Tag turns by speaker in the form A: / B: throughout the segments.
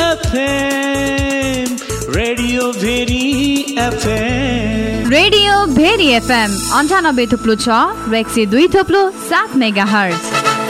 A: FM, Radio Bheri FM.
B: Radio Bheri FM 98.6 र 102.7 megahertz.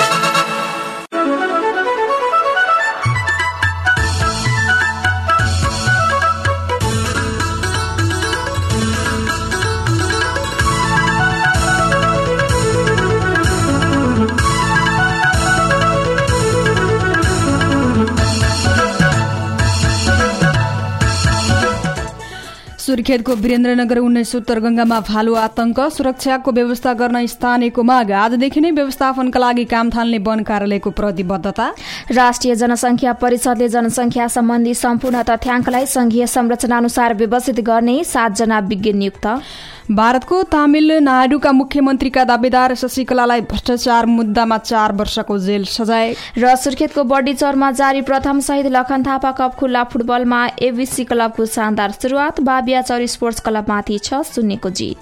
C: सुर्खेतको Birendranagar 19 उत्तर गंगामा भालु आतंक, सुरक्षाको व्यवस्था गर्न स्थानीयको माग। आजदेखि नै व्यवस्थापनका लागि काम थाल्ने वन कार्यालयको प्रतिबद्धता।
D: राष्ट्रिय जनसंख्या परिषदले जनसंख्या सम्बन्धी सम्पूर्ण तथ्याङ्कलाई संघीय संरचना अनुसार व्यवस्थित गर्ने 7 जना विज्ञ नियुक्त।
C: भारतको तमिलनाडुका मुख्यमन्त्रीका दावेदार शशिकलालाई भ्रष्टाचार मुद्दामा 4 वर्षको जेल सजाय।
D: र सुर्खेतको बर्डीचौरमा जारी प्रथम शहीद लखन थापा कप खुल्ला फुटबलमा एबीसी क्लबको शानदार सुरुवात। बाबिया चौरी स्पोर्ट्स क्लबमाथि 6-0 को जित।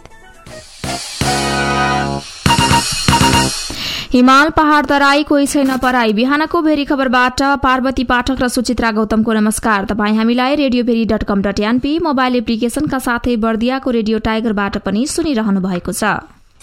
D: हिमाल पहाड़ तराई कोही छैन पराई। बिहानको भेरी खबरबाट पार्वती पाठक र सुचित्रा गौतमको नमस्कार। तपाईँ हामीलाई radiobheri.com.np मोबाइल एप्लिकेशनका साथै बर्दियाको रेडियो टाइगरबाट पनि सुनिरहनु भएको छ।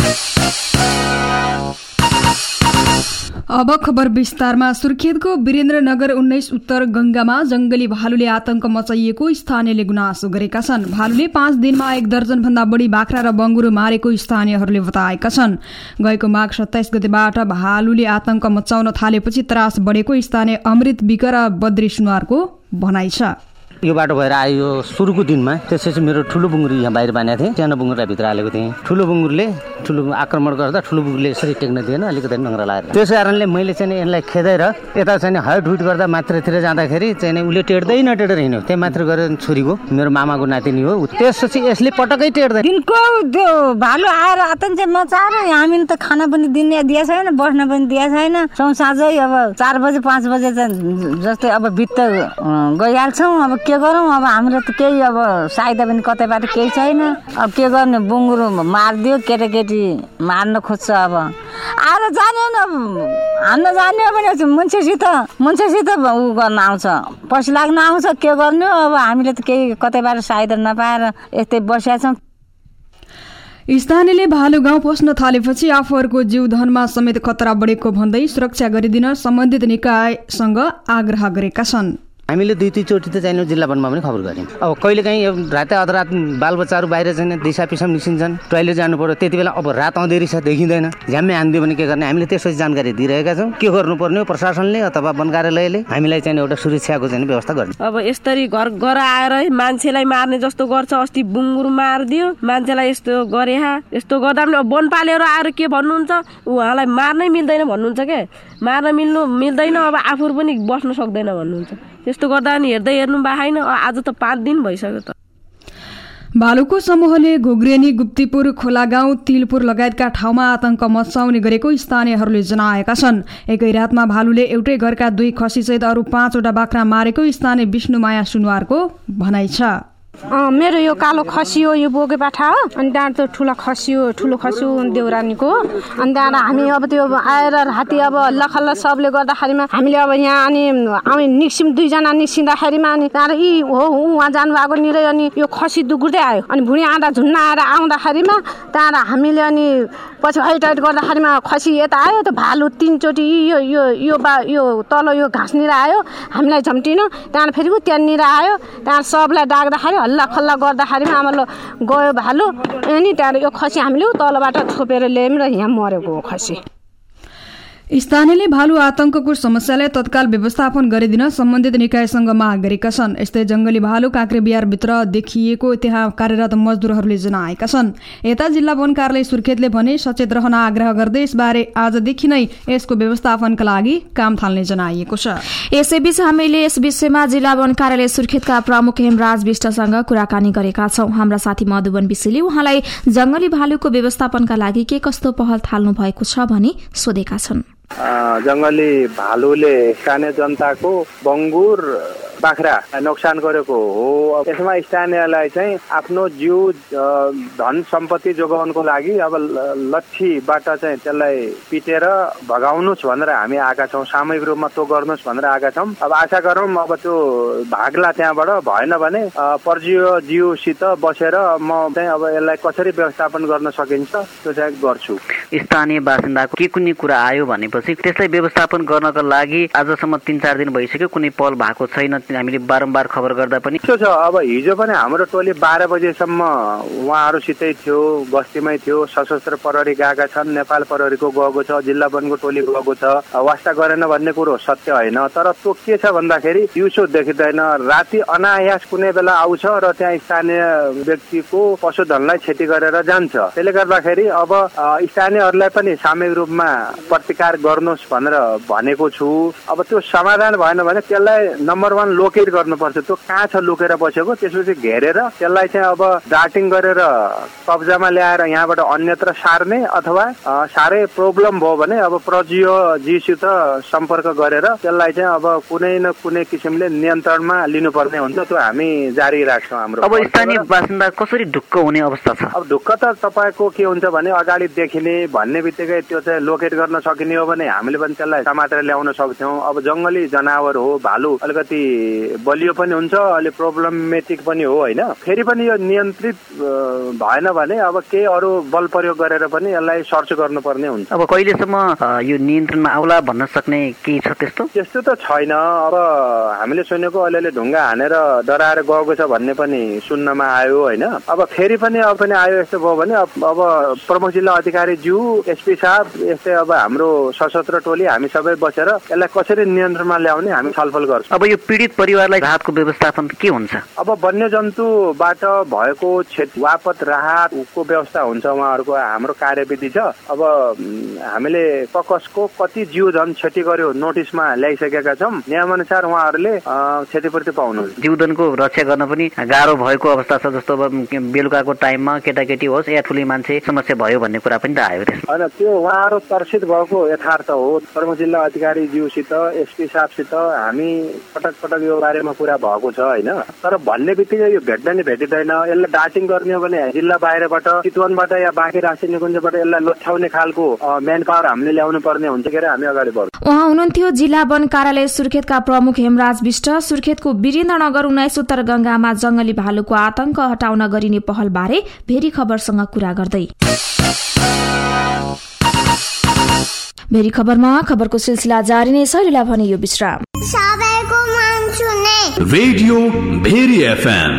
C: अब खबर विस्तारमा। सुर्खेतको वीरेन्द्रनगर 19 उत्तर गंगामा जंगली भालुले आतंक मचाइएको स्थानीयले गुनासो गरेका छन्। भालुले 5 दिनमा 1 दर्जन भन्दा बढी बाख्रा र बंगुरो मारेको स्थानीयहरूले बताएका छन्। गएको माघ 27 गतेबाट भालुले आतंक मचाउन थालेपछि त्रास बढेको स्थानीय अमृत विक र बद्री सुनवारको भनाइ छ।
E: यो बाटो भएर आयो सुरुको दिनमा। त्यसपछि मेरो ठुलो बुङ्गुर यहाँ बाहिर बानेको थिएँ, सानो बुङ्गुरलाई भित्र हालेको थिएँ। ठुलो बुङ्गुरले ठुलो आक्रमण गर्दा ठुलो बुङ्गुरले यसरी टेक्न दिएन, अलिकति नङ्ग्रा लगाएर। त्यस कारणले मैले चाहिँ यसलाई खेदेर यता चाहिँ हाइट हुइट गर्दा मात्रतिर जाँदाखेरि चाहिँ उसले टेर्दै नटेरेर हिँड्यो। त्यही मात्र गरेर छोरीको मेरो मामाको नातिनी हो। त्यसपछि यसले पटक्कै टेर्दैन।
F: दिनको त्यो भालु आएर आतङ्क मचाएर हामीले त खाना पनि दिने दिएको छैन, बस्न पनि दिएको छैन। साँझै अब 4 बजे 5 बजे जस्तै अब भित्त गइहाल्छौँ। अब के गरौँ, अब हाम्रो त केही अब सहायता पनि कतैबाट केही छैन। अब के गर्ने, बुङ्गुरो मारिदियो, केटाकेटी मार्न खोज्छ। अब आएर जाने न हान्न जाने भने मान्छेसित ऊ गर्न आउँछ, पछि लाग्न आउँछ। के गर्ने, अब हामीले त केही कतैबाट सहायता नपाएर यस्तै बसेका छौँ।
C: स्थानीयले भालु गाउँ पस्न थालेपछि आफूहरूको जीवधनमा समेत खतरा बढेको भन्दै सुरक्षा गरिदिन सम्बन्धित निकायसँग आग्रह गरेका छन्।
E: हामीले 2-3 चोटि त चाहिँ जिल्ला वनमा पनि खबर गऱ्यौँ। अब कहिलेकाहीँ रातै अधरात बालबच्चाहरू बाहिर चाहिँ दिशा पिसाब निस्किन्छन्, टोइलेट जानु पर्यो। त्यति बेला अब रात अँधेरी छ, देखिँदैन, झ्याम्मै हानिदियो भने के गर्ने। हामीले त्यसपछि जानकारी दिइरहेका छौँ। के गर्नुपर्ने हो प्रशासनले अथवा वन कार्यालयले हामीलाई चाहिँ एउटा सुरक्षाको चाहिँ व्यवस्था गर्ने।
G: अब यसरी घर आएर मान्छेलाई मार्ने जस्तो गर्छ। अस्ति बुङ्गुर मारिदियो, मान्छेलाई यस्तो गरे, यस्तो गर्दा पनि अब वनपालेर आएर के भन्नुहुन्छ, उहाँलाई मार्नै मिल्दैन भन्नुहुन्छ। के मार्न मिल्दैन, अब आफू पनि बस्न सक्दैन भन्नुहुन्छ। त्यस्तो गर्दा नि हेर्नु बाहाइन। आज त 5 दिन भइसक्यो त।
C: भालुको समूहले घोग्रेनी, गुप्तीपुर, खोलागाउँ, तिलपुर लगायतका ठाउँमा आतंक मचाउने गरेको स्थानीयहरूले जनाएका छन्। एकै रातमा भालुले एउटै घरका 2 खसीसहित अरू 5 वटा बाख्रा मारेको स्थानीय विष्णुमाया सुनवारको भनाइ छ।
H: मेरो यो कालो खसी हो, यो बोके पाठा हो। अनि त्यहाँबाट ठुलो खसी हो देउरानीको। अनि त्यहाँबाट हामी अब त्यो आएर राति अब लखल्ल सबले गर्दाखेरिमा हामीले अब यहाँ अनि हामी निस्क्यौँ। 2 जना निस्किँदाखेरिमा अनि त्यहाँबाट उहाँ जानुभएको निरै अनि यो खसी दुगुर्दै आयो। अनि भुँडी आँदा झुन्न आएर आउँदाखेरिमा त्यहाँबाट हामीले अनि पछि हाइट गर्दाखेरिमा खसी यता आयो। त भालु 3 चोटि यो तल यो घाँसनिर आयो, हामीलाई झम्टिनु। त्यहाँबाट फेरि त्यहाँनिर आयो। त्यहाँबाट सबलाई डाक्दाखेरि हल्ला खल्ला गर्दाखेरिमा आमाले गयो भालु। अनि त्यहाँबाट यो खसी हामीले तलबाट छोपेर ल्यायौँ र यहाँ मरेको हो खसी।
C: स्थानीयले भालु आतंकको समस्यालाई तत्काल व्यवस्थापन गरिदिन सम्बन्धित निकायसँग माग गरेका छन्। यस्तै जंगली भालु काँक्रेबिहारभित्र देखिएको त्यहाँ कार्यरत मजदुरहरूले जनाएका छन्। यता जिल्ला वन कार्यालय सुर्खेतले भने सचेत रहन आग्रह गर्दै यसबारे आजदेखि नै यसको व्यवस्थापनका लागि काम थाल्ने जनाइएको छ।
D: यसैबीच हामीले यस विषयमा जिल्ला वन कार्यालय सुर्खेतका प्रमुख हेमराज विष्टसँग कुराकानी गरेका छौं। हाम्रा साथी मधुबन विशीले उहाँलाई जंगली भालुको व्यवस्थापनका लागि के कस्तो पहल थाल्नु भएको छ भनी सोधेका छन्।
I: जङ्गली भालुले स्थानीय जनताको बङ्गुर बाख्रा नोक्सान गरेको हो। यसमा स्थानीयलाई चाहिँ आफ्नो जीव धन सम्पत्ति जोगाउनको लागि अब लट्ठीबाट चाहिँ त्यसलाई पिटेर भगाउनुहोस् भनेर हामी आएका छौँ। सामूहिक रूपमा त्यो गर्नुहोस् भनेर आएका छौँ। अब आशा गरौँ अब त्यो भाग्ला त्यहाँबाट भएन भने परजीवसित बसेर म चाहिँ अब यसलाई कसरी व्यवस्थापन गर्न सकिन्छ त्यो चाहिँ गर्छु।
J: स्थानीय बासिन्दाको के कुनै कुरा आयो भनेपछि त्यसलाई व्यवस्थापन गर्नका लागि आजसम्म 3-4 दिन भइसक्यो, कुनै पहल भएको छैन। हामीले बारम्बार खबर गर्दा पनि
I: त्यो छ। अब हिजो पनि हाम्रो टोली 12 बजेसम्म उहाँहरूसितै थियो, बस्तीमै थियो। सशस्त्र प्रहरी गएका छन्, नेपाल प्रहरीको गएको छ, जिल्ला वनको टोली गएको छ। वास्ता गरेन भन्ने कुरो सत्य होइन, तर त्यो के छ भन्दाखेरि दिउँसो देखिँदैन, राति अनायास कुनै बेला आउँछ र त्यहाँ स्थानीय व्यक्तिको पशुधनलाई क्षति गरेर जान्छ। त्यसले गर्दाखेरि अब स्थानीयहरूलाई पनि सामूहिक रूपमा प्रतिकार गर्नुहोस् भनेर भनेको छु। अब त्यो समाधान भएन भने त्यसलाई नम्बर 1 लोकेट गर्नुपर्छ। त्यो कहाँ छ लुकेर बसेको, त्यसपछि घेरेर त्यसलाई चाहिँ अब डाटिङ गरेर कब्जामा ल्याएर यहाँबाट अन्यत्र सार्ने, अथवा साह्रै प्रब्लम भयो भने अब प्रजीवजीसित सम्पर्क गरेर त्यसलाई चाहिँ अब कुनै न कुनै किसिमले नियन्त्रणमा लिनुपर्ने हुन्छ। त्यो हामी जारी राख्छौँ हाम्रो।
J: अब स्थानीय बासिन्दा कसरी ढुक्क हुने अवस्था छ?
I: अब ढुक्क त तपाईँको के हुन्छ भने अगाडि देखिने भन्ने बित्तिकै त्यो चाहिँ लोकेट गर्न सकिने हो भने हामीले पनि त्यसलाई समातेर ल्याउन सक्छौँ। अब जङ्गली जनावर हो, भालु अलिकति बलियो पनि हुन्छ, अलि प्रब्लमेटिक पनि हो होइन। फेरि पनि यो नियन्त्रित भएन भने अब केही अरू बल प्रयोग गरेर पनि यसलाई सर्च गर्नुपर्ने हुन्छ।
J: अब कहिलेसम्म यो नियन्त्रणमा आउला भन्न सक्ने केही छ त्यस्तो?
I: त्यस्तो त छैन। अब हामीले सुनेको अलिअलि ढुङ्गा हानेर डराएर गएको छ भन्ने पनि सुन्नमा आयो होइन। अब फेरि पनि आयो यस्तो भयो भने अब प्रमुख जिल्ला अधिकारी ज्यू, एसपी साहब, यस्तै अब हाम्रो सशस्त्र टोली हामी सबै बसेर यसलाई कसरी नियन्त्रणमा ल्याउने हामी छलफल गर्छौँ।
J: अब यो पीडित परिवारलाई राहतको व्यवस्थापन के हुन्छ?
I: अब वन्यजन्तुबाट भएको क्षति वापत राहतको व्यवस्था हुन्छ, उहाँहरूको हाम्रो कार्यविधि छ। अब हामीले कसको कति जीव धन क्षति गर्यो नोटिसमा ल्याइसकेका छौँ। नियमअनुसार उहाँहरूले क्षतिपूर्ति पाउनुहुन्छ।
J: जीवधनको रक्षा गर्न पनि गाह्रो भएको अवस्था छ। जस्तो अब बेलुकाको टाइममा केटाकेटी होस् या ठुली मान्छे समस्या भयो भन्ने कुरा पनि त आयो त्यसमा।
I: होइन, त्यो उहाँहरू तर्सित भएको यथार्थ हो। प्रमुख जिल्ला अधिकारी ज्यूसित, एसपी साहबसित हामी पटक यो बारेमा कुरा भएको छ होइन। तर भन्ने बित्तिकै यो भेट्दैन नि भेटिँदैन। यसलाई डाटिङ गर्ने हो भने जिल्ला बाहिरबाट, चितवनबाट या बाँकी राष्ट्रिय निकुञ्जबाट यसलाई लट्याउने खालको म्यान पावर हामीले ल्याउनु पर्ने हुन्छ के हामी अगाडि बढ्छौँ।
D: उहाँ हुनुहुन्थ्यो जिल्ला वन कार्यालय सुर्खेतका प्रमुख हेमराज विष्ट। सुर्खेतको वीरेन्द्रनगर 19 उत्तर गंगामा जंगली भालुको आतंक हटाउन गरिने पहल बारे भेरी खबरसँग कुरा गर्दै। भेरी खबरमा खबरको सिलसिला जारी नै छ। लिला भने यो विश्राम।
A: Radio Bheri FM.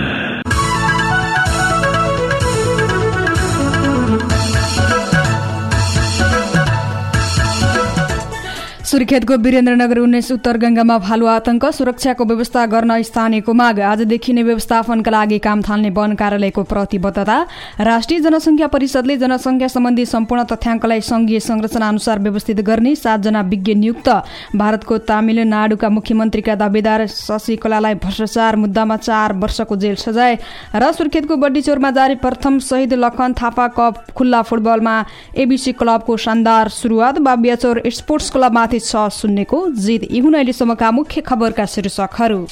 C: सुर्खेतको वीरेन्द्रनगर 19 उत्तर गंगामा भालु आतंक, सुरक्षाको व्यवस्था गर्न स्थानीयको माग। आजदेखि नै व्यवस्थापनका लागि काम थाल्ने वन कार्यालयको प्रतिबद्धता। राष्ट्रिय जनसंख्या परिषदले जनसंख्या सम्बन्धी सम्पूर्ण तथ्याङ्कलाई संघीय संरचना अनुसार व्यवस्थित गर्ने। 7 जना विज्ञ नियुक्त। भारतको तमिलनाडुका मुख्यमन्त्रीका दावेदार शशिकलालाई भ्रष्टाचार मुद्दामा 4 वर्षको जेल सजाय। र सुर्खेतको बड्डीचौरमा जारी प्रथम शहीद लखन थापा कप खुल्ला फुटबलमा एबीसी क्लबको शानदार सुरुवात। बाबियाचौर स्पोर्ट्स क्लबमाथि 6-0 को जित। यी हुन् अहिलेसम्मका मुख्य खबरका शीर्षकहरू।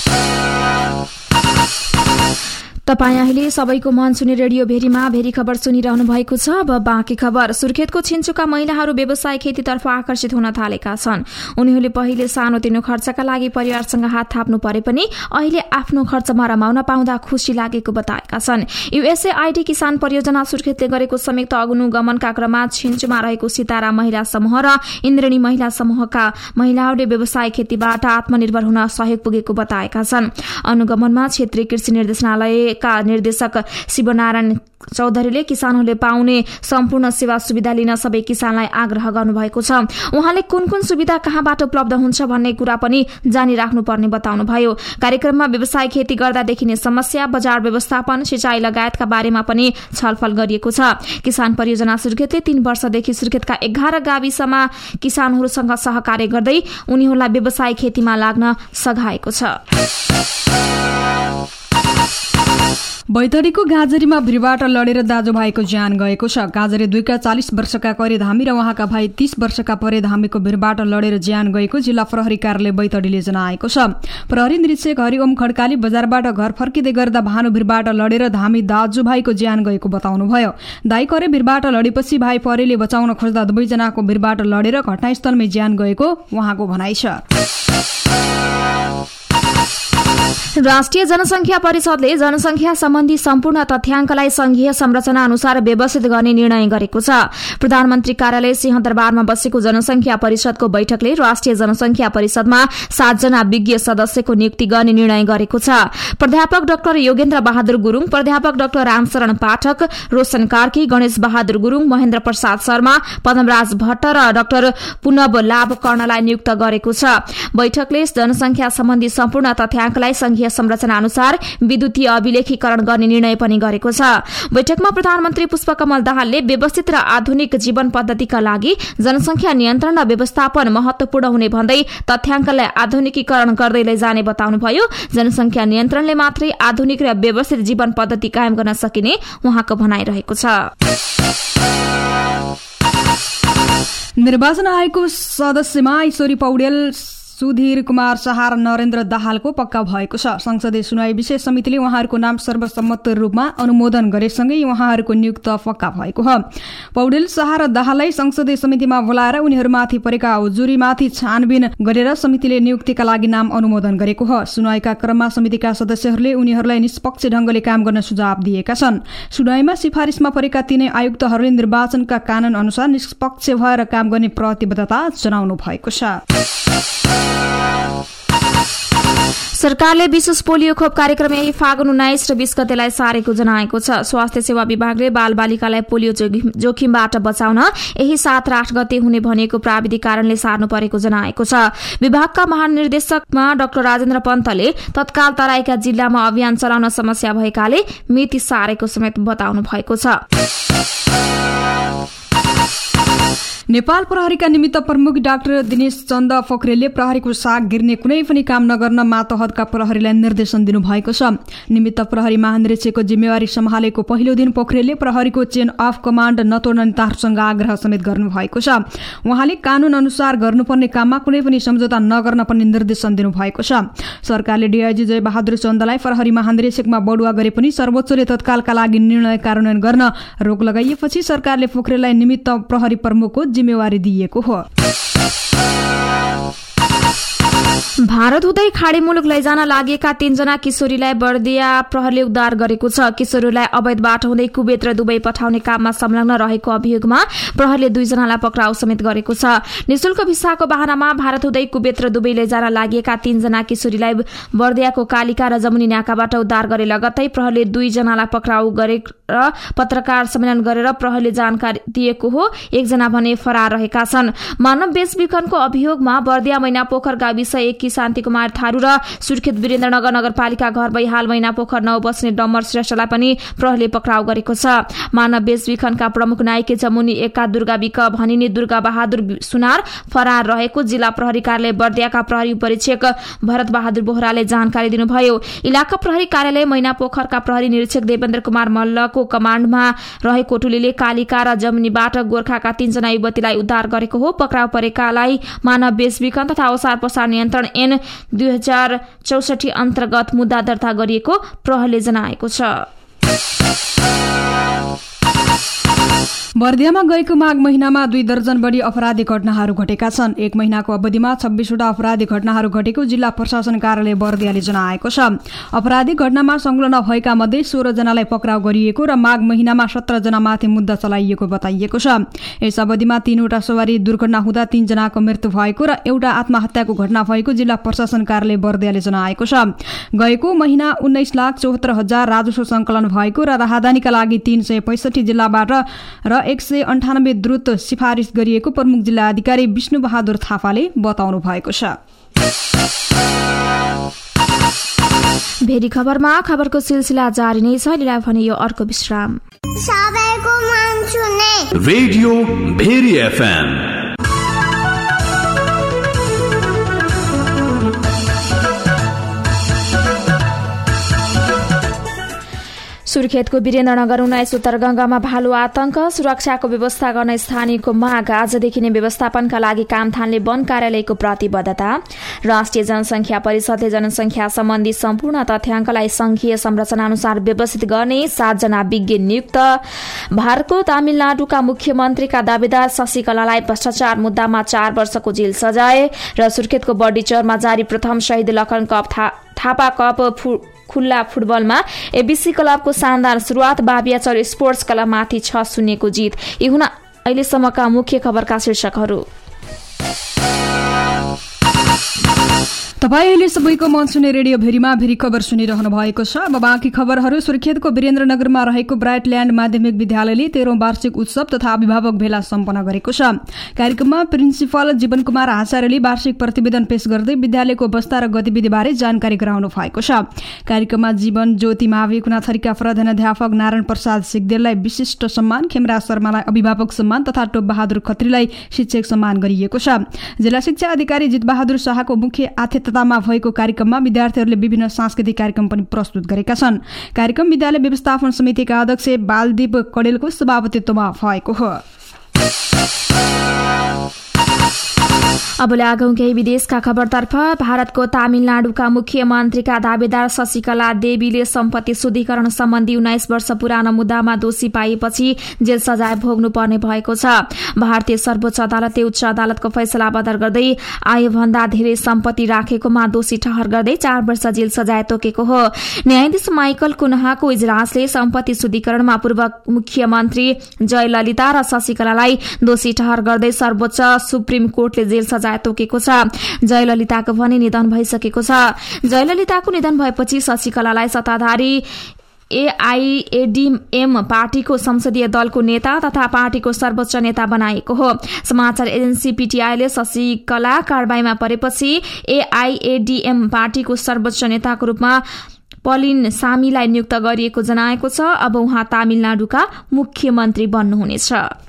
D: तपाईँ अहिले सबैको मन सुने रेडियो भेरीमा भेरी खबर सुनिरहनु भएको छ। अब बाँकी खबर। सुर्खेतको छिन्चुका महिलाहरू व्यवसाय खेतीतर्फ आकर्षित हुन थालेका छन्। उनीहरूले पहिले सानोतिनो खर्चका लागि परिवारसँग हात थाप्नु परे पनि अहिले आफ्नो खर्चमा रमाउन पाउँदा खुशी लागेको बताएका छन्। यूएसएआईडी किसान परियोजना सुर्खेतले गरेको संयुक्त अनुगमनका क्रममा छिन्चुमा रहेको सितारा महिला समूह र इन्द्रणी महिला समूहका महिलाहरूले व्यवसाय खेतीबाट आत्मनिर्भर हुन सहयोग पुगेको बताएका छन्। अनुगमनमा क्षेत्रीय कृषि निर्देशनालय का निर्देशक शिवनारायण चौधरीले किसानहरूले पाउने सम्पूर्ण सेवा सुविधा लिन सबै किसानलाई आग्रह गर्नुभएको छ। उहाँले कुन कुन सुविधा कहाँबाट उपलब्ध हुन्छ भन्ने कुरा पनि जानिराख्नुपर्ने बताउनुभयो। कार्यक्रममा व्यवसाय खेती गर्दा देखिने समस्या, बजार व्यवस्थापन, सिंचाई लगायतका बारेमा पनि छलफल गरिएको छ। किसान परियोजना सुर्खेतले 3 वर्षदेखि सुर्खेतका 11 गाविसमा किसानहरूसँग सहकार्य गर्दै उनीहरूलाई व्यवसाय खेतीमा लाग्न सघाएको छ।
C: बैतडीको गाजरीमा भिरबाट लडेर दाजुभाइको ज्यान गएको छ। गाजरी 2 का 40 वर्षका करे धामी र उहाँका भाइ 30 वर्षका परे धामीको भिरबाट लडेर ज्यान गएको जिल्ला प्रहरी कार्यालय बैतडीले जनाएको छ। प्रहरी निरीक्षक हरिओम खड्काले बजारबाट घर फर्किँदै गर्दा भानु भिरबाट लडेर धामी दाजुभाइको ज्यान गएको बताउनुभयो। दाइ करे भिरबाट लडेपछि भाइ परेले बचाउन खोज्दा दुवैजनाको भिरबाट लडेर घटनास्थलमै ज्यान गएको उहाँको भनाइ छ।
D: राष्ट्रिय जनसंख्या परिषदले जनसंख्या सम्बन्धी सम्पूर्ण तथ्याङ्कलाई संघीय संरचना अनुसार व्यवस्थित गर्ने निर्णय गरेको छ। प्रधानमन्त्री कार्यालय सिंहदरबारमा बसेको जनसंख्या परिषदको बैठकले राष्ट्रिय जनसंख्या परिषदमा 7 जना विज्ञ सदस्यको नियुक्ति गर्ने निर्णय गरेको छ। प्राध्यापक डाक्टर योगेन्द्र बहादुर गुरूङ, प्राध्यापक डाक्टर रामशरण पाठक, रोशन कार्की, गणेश बहादुर गुरूङ, महेन्द्र प्रसाद शर्मा, पद्मराज भट्ट र डाक्टर पुनव लाभ कर्णलाई नियुक्त गरेको छ। बैठकले जनसंख्या सम्बन्धी सम्पूर्ण तथ्याङ्कलाई संघीय संरचना अनुसार विद्युतीय अभिलेखीकरण गर्ने निर्णय पनि गरेको छ। बैठकमा प्रधानमन्त्री पुष्पकमल दाहालले व्यवस्थित र आधुनिक जीवन पद्धतिका लागि जनसंख्या नियन्त्रण र व्यवस्थापन महत्वपूर्ण हुने भन्दै तथ्याङ्कलाई आधुनिकीकरण गर्दै लैजाने बताउनुभयो। जनसंख्या नियन्त्रणले मात्रै आधुनिक र व्यवस्थित जीवन पद्धति कायम गर्न सकिने उहाँको भनाइरहेको छ।
C: निर्वाचन आयोगको सदस्यमा ईश्वरी पौडेल, सुधीर कुमार शाह र नरेन्द्र दाहालको पक्का भएको छ। संसदीय सुनवाई विशेष समितिले उहाँहरूको नाम सर्वसम्मत रूपमा अनुमोदन गरेसँगै उहाँहरूको नियुक्त पक्का भएको हो। पौडेल, शाह र दाहाललाई संसदीय समितिमा बोलाएर उनीहरूमाथि परेका उजुरीमाथि छानबिन गरेर समितिले नियुक्तिका लागि नाम अनुमोदन गरेको हो। सुनवाईका क्रममा समितिका सदस्यहरूले उनीहरूलाई निष्पक्ष ढंगले काम गर्न सुझाव दिएका छन्। सुनवाईमा सिफारिसमा परेका तीनै आयुक्तहरूले निर्वाचनका कानून अनुसार निष्पक्ष भएर काम गर्ने प्रतिबद्धता जनाउनु भएको छ।
D: सरकारले विशेष पोलियो खोप कार्यक्रम यही फागुन 19 र 20 गतेलाई सारेको जनाएको छ। स्वास्थ्य सेवा विभागले बालबालिकालाई पोलियो जोखिमबाट बचाउन यही 7 र 8 गते हुने भनेको प्राविधिक कारणले सार्नु परेको जनाएको छ। विभागका महानिर्देशकमा डाक्टर राजेन्द्र पन्तले तत्काल तराईका जिल्लामा अभियान चलाउन समस्या भएकाले मिति सारेको समेत बताउनु भएको छ।
C: नेपाल प्रहरीका निमित्त प्रमुख डाक्टर दिनेश चन्द पोखरेलले प्रहरीको साग गिर्ने कुनै पनि काम नगर्न मातहतका प्रहरीलाई निर्देशन दिनुभएको छ। निमित्त प्रहरी महानिरीक्षकको जिम्मेवारी सम्हालेको पहिलो दिन पोखरेलले प्रहरीको चेन अफ कमाण्ड नतोड्न नेताहरूसँग आग्रह समेत गर्नुभएको छ। उहाँले कानून अनुसार गर्नुपर्ने काममा कुनै पनि सम्झौता नगर्न पनि निर्देशन दिनुभएको छ। सरकारले डीआईजी जय बहादुर चन्दलाई प्रहरी महानिरीक्षकमा बढुवा गरे पनि सर्वोच्चले तत्कालका लागि निर्णय कार्यान्वयन गर्न रोक लगाइएपछि सरकारले पोखरेललाई निमित्त प्रहरी प्रमुखको जिम्मेवारी दिएको हो।
D: भारत हुँदै खाडी मुलुक लैजान लागेका 3 जना किशोरीलाई बर्दिया प्रहरीले उद्धार गरेको छ। किशोरीलाई अवैध बाटो हुँदै कुवेत र दुबई पठाउने काममा संलग्न रहेको अभियोगमा प्रहरीले 2 जनालाई पक्राउ समेत गरेको छ। निशुल्क भिसाको बहानामा भारत हुँदै कुवेत र दुबई लैजान लागेका 3 जना किशोरीलाई बर्दियाको कालिका र जमुनी नाकाबाट उद्धार गरे लगत्तै प्रहरीले 2 जनालाई पक्राउ गरे र पत्रकार सम्मेलन गरेर प्रहरीले जानकारी दिएको हो। 1 जना भने फरार रहेका छन्। मानव बेचबिखनको अभियोगमा बर्दिया मैनापोखर गाविस 1 की शान्ति कुमार थारू र सुर्खेत वीरेन्द्रनगर नगरपालिका घर बैहाल मैनापोखर 9 बस्ने डम्बर श्रेष्ठलाई पनि प्रहरीले पक्राउ गरेको छ। मानव बेचबिखनका प्रमुख नायिके जमुनी 1 का दुर्गा विक भनिने दुर्गा बहादुर सुनार फरार रहेको जिल्ला प्रहरी कार्यालय बर्दियाका प्रहरी उपरीक्षक भरत बहादुर बोहराले जानकारी दिनुभयो। इलाका प्रहरी कार्यालय मैनापोखरका प्रहरी निरीक्षक देवेन्द्र कुमार मल्लको कमाण्डमा रहेको टोलीले कालिका र जमुनीबाट गोर्खाका 3 जना युवतीलाई उद्धार गरेको हो। पक्राउ परेकालाई मानव बेचबिखन तथा ओसार पसार नियन्त्रण ऐन 2064 अन्तर्गत मुद्दा दर्ता गरिएको प्रहरीले जनाएको छ।
C: बर्दियामा गएको माघ महिनामा 2 दर्जन बढी अपराधी घटनाहरू घटेका छन्। 1 महिनाको अवधिमा 26 वटा अपराधी घटनाहरू घटेको जिल्ला प्रशासन कार्यालय बर्दियाले जनाएको छ। अपराधी घटनामा संलग्न भएका मध्ये 16 जनालाई पक्राउ गरिएको र माघ महिनामा 17 जनामाथि मुद्दा चलाइएको बताइएको छ। यस अवधिमा 3 वटा सवारी दुर्घटना हुँदा 3 जनाको मृत्यु भएको र एउटा आत्महत्याको घटना भएको जिल्ला प्रशासन कार्यालय बर्दियाले जनाएको छ। गएको महिना 19,74,000 राजस्व संकलन भएको र राहदानीका लागि 365 जिल्लाबाट र 198 द्रुत सिफारिस गरिएको प्रमुख जिल्ला अधिकारी विष्णु बहादुर थापाले बताउनु भएको छ।
D: भेरी खबरमा खबरको सिलसिला जारी नै छ। लिएर भने यो अर्को विश्राम।
A: सबैको मन छुने रेडियो भेरी एफएम।
D: सुर्खेतको वीरेन्द्रनगर 19 उत्तर गंगामा भालु आतंक, सुरक्षाको व्यवस्था गर्न स्थानीयको माग, आजदेखि नै व्यवस्थापनका लागि काम थाल्ने वन कार्यालयको प्रतिबद्धता। राष्ट्रिय जनसंख्या परिषदले जनसंख्या सम्बन्धी सम्पूर्ण तथ्याङ्कलाई संघीय संरचना अनुसार व्यवस्थित गर्ने 7 जना विज्ञ नियुक्त। भारतको तमिलनाडुका मुख्यमन्त्रीका दावेदार शशिकलालाई भ्रष्टाचार मुद्दामा 4 वर्षको जेल सजाय। र सुर्खेतको बर्डीचौरमा जारी प्रथम शहीद लखन कप थापा कप खुल्ला फुटबलमा एबीसी क्लबको शानदार सुरुवात, बाबियाचौर स्पोर्ट्स क्लबमाथि 6-0 को जित। यी हुन अहिलेसम्मका मुख्य खबरका शीर्षकहरू।
C: तपाईँ अहिले सबैको मन सुने रेडियो भेरीमा भेरी खबर सुनिरहनु भएको छ। अब बाँकी खबरहरू। सुर्खेतको वीरेन्द्रनगरमा रहेको ब्राइटल्याण्ड माध्यमिक विद्यालयले 13औं वार्षिक उत्सव तथा अभिभावक भेला सम्पन्न गरेको छ। कार्यक्रममा प्रिन्सिपल जीवन कुमार आचार्यले वार्षिक प्रतिवेदन पेश गर्दै विद्यालयको अवस्था र गतिविधिबारे जानकारी गराउनु भएको छ। कार्यक्रममा जीवन ज्योति मावि, कुनाथरीका प्रधानाध्यापक नारायण प्रसाद सिगदेललाई विशिष्ट सम्मान, खेमराज शर्मालाई अभिभावक सम्मान तथा टोप बहादुर खत्रीलाई शिक्षक सम्मान गरिएको छ। जिल्ला शिक्षा अधिकारी जितबहादुर शाहको मुख्य आतिथ्यतामा भएको कार्यक्रममा विद्यार्थीहरूले विभिन्न सांस्कृतिक कार्यक्रम पनि प्रस्तुत गरेका छन्। कार्यक्रम विद्यालय व्यवस्थापन समितिका अध्यक्ष बालदीप कडेलको सभापतित्वमा भएको हो।
D: अब लागौं केही विदेशका खबरतर्फ। भारतको तमिलनाडुका मुख्यमन्त्रीका दावेदार शशिकला देवीले सम्पत्ति शुद्धिकरण सम्बन्धी 19 वर्ष पुरानो मुद्दामा दोषी पाइएपछि जेल सजाय भोग्नु पर्ने भएको छ। भारतीय सर्वोच्च अदालतले उच्च अदालतको फैसला बदर गर्दै आयोभन्दा धेरै सम्पत्ति राखेकोमा दोषी ठहर गर्दै 4 वर्ष जेल सजाय तोकेको हो। न्यायाधीश माइकल कुनहाको इजलासले सम्पत्ति शुद्धिकरणमा पूर्व मुख्यमन्त्री जयललिता र शशिकलालाई दोषी ठहर गर्दै सर्वोच्च सुप्रिम कोर्टले जेल सजाय तोकेको छ। जयललिताको भने निधन भइसकेको छ। जयललिताको निधन भएपछि शशिकलालाई सत्ताधारी एआईएडीएम पार्टीको संसदीय दलको नेता तथा पार्टीको सर्वोच्च नेता बनाएको हो। समाचार एजेन्सी पीटीआईले शशिकला कारबाहीमा परेपछि एआईएडीएम पार्टीको सर्वोच्च नेताको रूपमा पलिन सामीलाई नियुक्त गरिएको जनाएको छ। अब उहाँ तमिलनाडुका मुख्यमन्त्री बन्नुहुनेछ।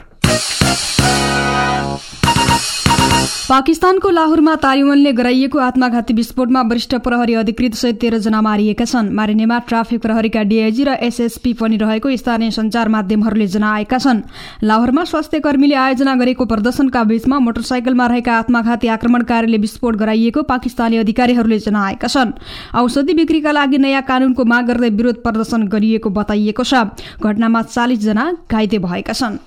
C: पाकिस्तानको लाहोरमा तालिबानले गराइएको आत्मघाती विस्फोटमा वरिष्ठ प्रहरी अधिकृत सहित 13 जना मारिएका छन्। मारिनेमा ट्राफिक प्रहरीका डीआईजी र एसएसपी पनि रहेको स्थानीय सञ्चार माध्यमहरूले जनाएका छन्। लाहोरमा स्वास्थ्य कर्मीले आयोजना गरेको प्रदर्शनका बीचमा मोटरसाइकलमा रहेका आत्मघाती आक्रमणकारीले विस्फोट गराइएको पाकिस्तानी अधिकारीहरूले जनाएका छन्। औषधि बिक्रीका लागि नयाँ कानूनको माग गर्दै विरोध प्रदर्शन गरिएको बताइएको छ। घटनामा 40 जना घाइते भएका छन्।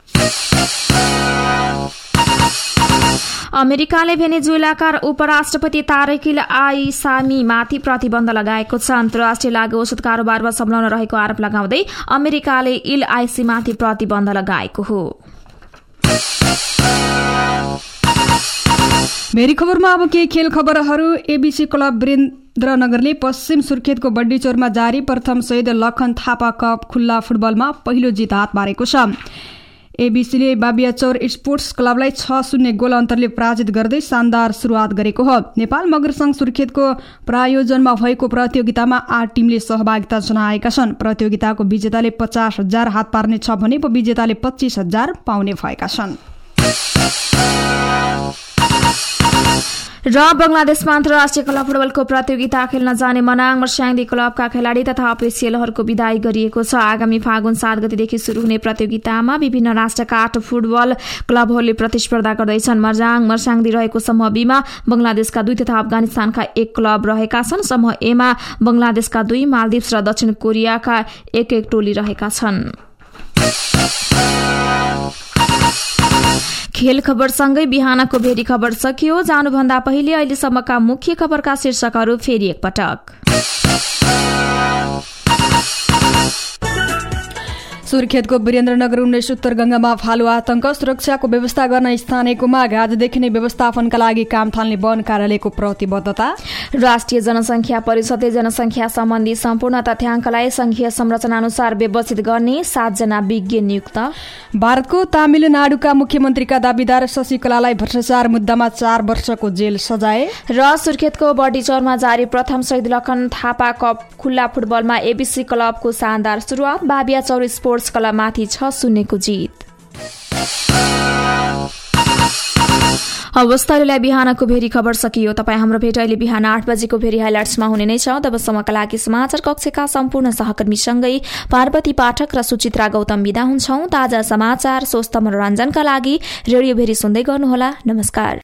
D: अमेरिकाले भेनेजुएलाका उपराष्ट्रपति तारिक इल आइसामी माथि प्रतिबन्ध लगाएको छ। अन्तर्राष्ट्रिय लागू औषध कारोबारमा संलग्न रहेको आरोप लगाउँदै अमेरिकाले इल आइसी माथि प्रतिबन्ध लगाएको हो।
C: भेरी खबरमा अब केही खेल खबरहरू। एबीसी क्लब वीरेन्द्रनगरले पश्चिम सुर्खेतको बड्डीचौरमा जारी प्रथम शहीद लखन थापा कप खुल्ला फुटबलमा पहिलो जित हात पारेको छ। एबीसीले बाबियाचौर स्पोर्ट्स क्लबलाई 6-0 गोल अन्तरले पराजित गर्दै शानदार सुरुवात गरेको हो। नेपाल मगर संघ सुर्खेतको प्रायोजनमा भएको प्रतियोगितामा 8 टिमले सहभागिता जनाएका छन्। प्रतियोगिताको विजेताले 50,000 हात पार्ने छ भने उपविजेताले 25,000 पाउने भएका छन्।
D: र बंगलादेशमा अन्तर्राष्ट्रिय क्लब फुटबलको प्रतियोगिता खेल्न जाने मनाङ मर्स्याङदी क्लबका खेलाडी तथा अफिसियलहरूको विदाई गरिएको छ। आगामी फागुन 7 गतेदेखि शुरू हुने प्रतियोगितामा विभिन्न राष्ट्रका 8 फुटबल क्लबहरूले प्रतिस्पर्धा गर्दैछन्। मर्जाङ मर्स्याङदी रहेको समूह बीमा बंगलादेशका 2 तथा अफगानिस्तानका 1 क्लब रहेका छन्। समूह एमा बंगलादेशका 2, मालदिप्स र दक्षिण कोरियाका 1-1 टोली रहेका छन्। खेल खबरसँगै बिहानको भेरी खबर सकियो। जानुभन्दा पहिले अहिलेसम्मका मुख्य खबरका शीर्षकहरू फेरि एकपटक।
C: सुर्खेतको वीरेन्द्रनगर 19 उत्तर गंगामा भालु आतंक, सुरक्षाको व्यवस्था गर्न स्थानीयको माग, आजदेखि नै व्यवस्थापनका लागि काम थाल्ने वन कार्यालयको प्रतिबद्धता।
D: राष्ट्रिय जनसंख्या परिषदले जनसंख्या सम्बन्धी सम्पूर्ण तथ्याङ्कलाई संघीय संरचना अनुसार व्यवस्थित गर्ने 7 जना विज्ञ नियुक्त।
C: भारतको तमिलनाडुका मुख्यमन्त्रीका दाबीदार शशिकलालाई भ्रष्टाचार मुद्दामा 4 वर्षको जेल सजाय।
D: र सुर्खेतको बर्डीचौरमा जारी प्रथम शहीद लखन थापा कप खुल्ला फुटबलमा एबीसी क्लबको शानदार सुरुवात, बाबियाचौर स्पोर्ट्स क्लबमाथि 6-0 को जित। अवस्थालाई बिहानको भेरी खबर सकियो। तपाईँ हाम्रो भेट अहिले बिहान 8 बजेको भेरी हाइलाइट्समा हुने नै छ। तबसम्मका लागि समाचार कक्षका सम्पूर्ण सहकर्मीसँगै पार्वती पाठक र सुचित्रा गौतम बिदा हुन्छौं। ताजा समाचार, स्वस्थ मनोरञ्जनका लागि रेडियो भेरी सुन्दै गर्नुहोला। नमस्कार।